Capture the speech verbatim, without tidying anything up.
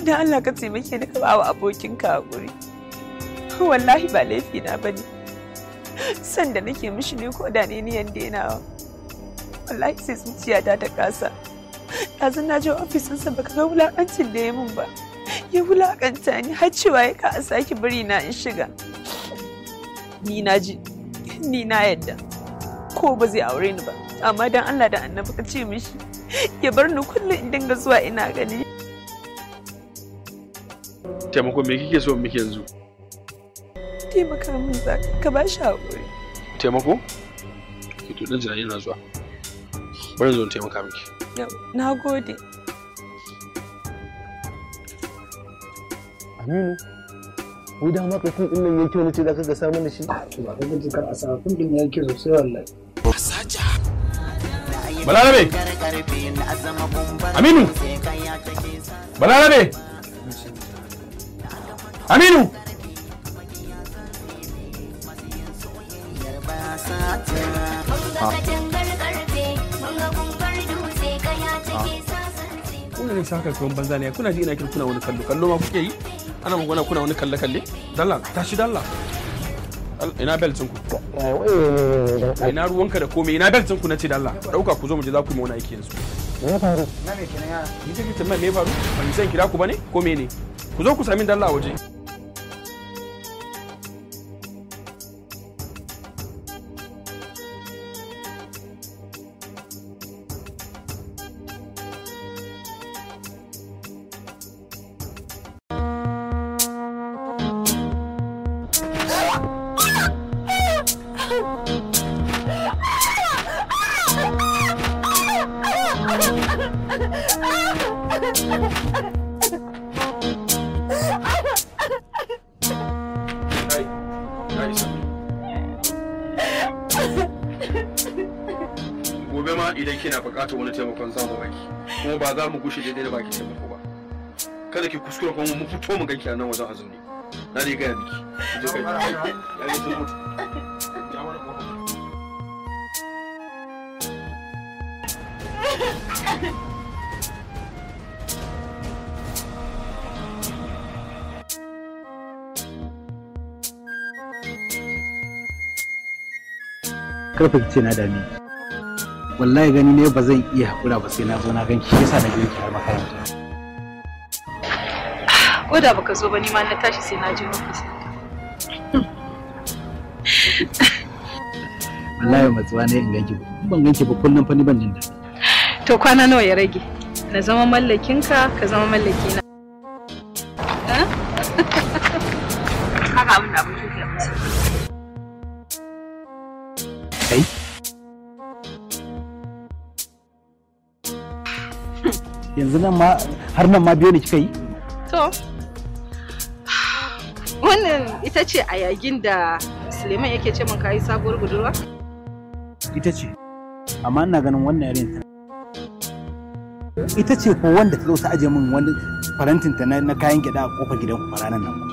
dan Allah ka taimake ni ka bawa abokinka hakuri. Wallahi ba laifi na bane. San da nake mishi ne ko da ne niyan denawa. Wallahi sai zuciyata ta kasa. Ɗazun na je ofisinsa baka ga wulakancin da ya mun ba. Ya wulakanta ni har cewa ya ka a sake bari na in shiga. Ni na ji, ni na yadda. Ko ba zai aure ni ba. Amma dan Allah da Annabi ka ce mishi ya bar ni kullum in dinga zuwa ina gani. Taimako me kike so miki yanzu? Taimaka min za ka ba shi haƙuri. Taimako? Ki to dan jira ina zuwa. Bari zo in taimaka miki. Na gode. Aminu, wai da maka kun din nan yake wani ce zaka ga samu da shi? To ba kaga jikar a sa kun din yake sosai wallahi. Saja. Balarabe. Aminu. Balarabe. Aminu. Kuna ne saka kuma banza ne kuna ji ina kira kuna wani kallo kallo ma kuke yi ana magana kuna wani kalle kalle dalla tashi dalla ina beltin ku ina ruwanka da komai ina beltin ku nace dalla dauka ku zo mu je za ku yi wani aiki yanzu Me faru? Na me kenan ya? ni take tamma me faru ban san kira ku bane ko me ne ku zo ku sami dalla a waje gobe ma idan kina buƙatar wani taimakon zamu baki kuma ba za mu gushe daidai da baki taimako ba kada ki kuskura kuma mu fito mu ganki a nan wajen azumi na dai gaya miki je kai ya yi tun ya wani kofa karfe ce na dame wallahi gani ne ba zan iya hakura ba sai na zo na ganki yasa na je ki har makaranta Ko da baka zo ba ni ma na tashi sai na je ofis. wallahi matsuwa ne in ganki ban ganki ba kullum fa ni ban jin daɗi To kwana nawa ya rage? Na zama mallakinka ka zama mallaki na. Haka abin da abin ke musu. kai yanzu nan ma har nan ma biyo ne kika yi To, wannan ita ce a yagin da Suleiman yake ce min kayi sabuwar budurwa? ita ce amma ina ganin wannan yaren ta ita ce ko wanda ta zo ta aje min wani farantin ta na kayan gida a kofar gidan ku ranar nan